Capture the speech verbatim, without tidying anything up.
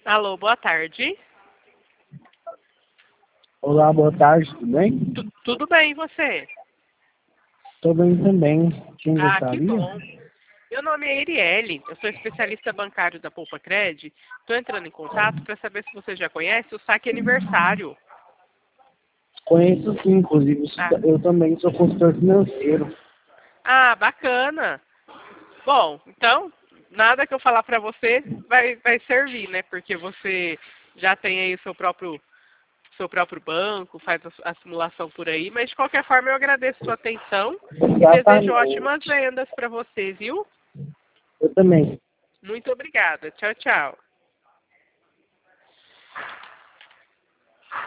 Alô, boa tarde. Olá, boa tarde, tudo bem? Tu- tudo bem, e você? Tô bem também. Quem Ah, que gostaria? bom. Meu nome é Erielle, eu sou especialista bancário da Poupa Cred. Estou entrando em contato para saber se você já conhece o saque aniversário. Conheço sim, inclusive Ah, eu também sou consultor financeiro. ah, bacana. Bom, então, nada que eu falar para você vai, vai servir, né? Porque você já tem aí o seu próprio, seu próprio banco, faz a, a simulação por aí. Mas, de qualquer forma, eu agradeço a sua atenção e desejo ótimas Exatamente. vendas para você, viu? Eu também. Muito obrigada. Tchau, tchau.